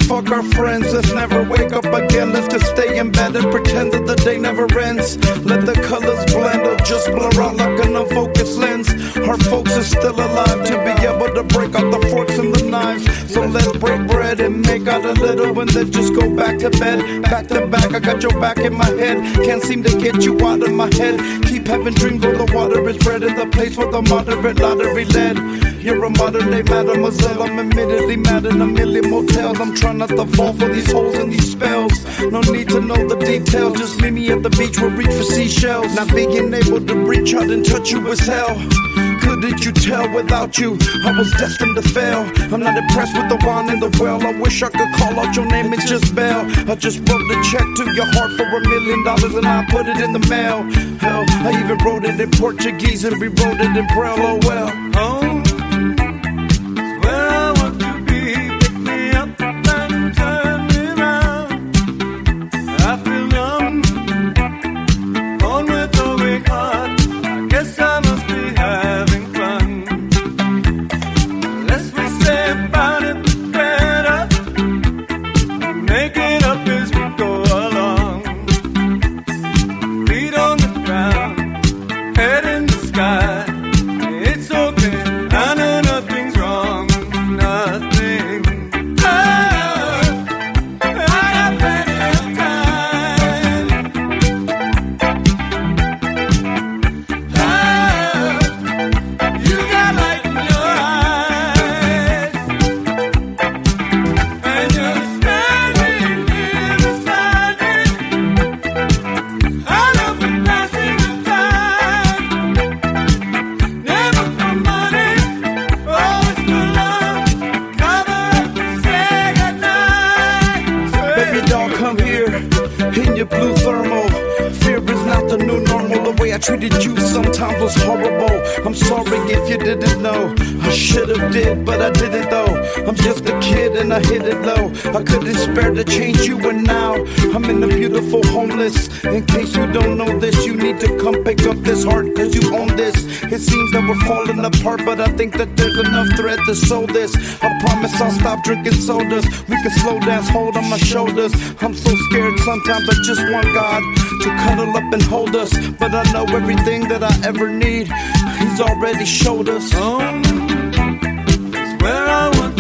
fuck our friends. Let's never wake up again. Let's just stay in bed and pretend that the day never ends. Let the colors blend or just blur out like an unfocused lens. Our folks are still alive to be able to break out the forks and the knives. So let's break bread and make out a little and then just go back to bed. Back to back, I got your back in my head. Can't seem to get you out of my head. Keep having dreams where the water is bred in the place where the moderate lottery led. You're a modern day mademoiselle. I'm admittedly mad in a million motels. I'm trying not to fall for these holes and these spells. No need to know the details. Just meet me at the beach, we'll reach for seashells. Not being able to reach out and touch you was hell. Couldn't you tell without you I was destined to fail? I'm not impressed with the wine in the well. I wish I could call out your name and just bail. I just wrote the check to your heart for $1 million and I put it in the mail. Hell, I even wrote it in Portuguese and rewrote it in Braille. Oh well. Home is where I want to be. Pick me up and turn me round. I feel numb, born with a weak heart. I guess I must be having fun. Less we say about it, the better. Make it up as we go along. Feet on the ground, head in the sky. It's okay, I know nothing's wrong, nothing. I got plenty of time. You got light in your eyes, and you're standing here beside me. I love the passing of time. Never for money, always for love. Never say goodnight. Baby doll, come here in your blue thermal. Fear is not the new normal. The way I treated you sometimes was horrible. I'm sorry if you didn't know. I should've did, but I didn't though. I'm just a kid and I hit it low. I couldn't spare to change you and now I'm in the beautiful homeless. In case you don't know this, you need to come pick up this heart cause you own this. It seems that we're falling apart, but I think that there's enough thread to sew this. I promise I'll stop drinking sodas. We can slow dance, hold on my shoulders. I'm so scared sometimes I just want God to cuddle up and hold us. But I know everything that I ever need, He's already showed us. Home is where I want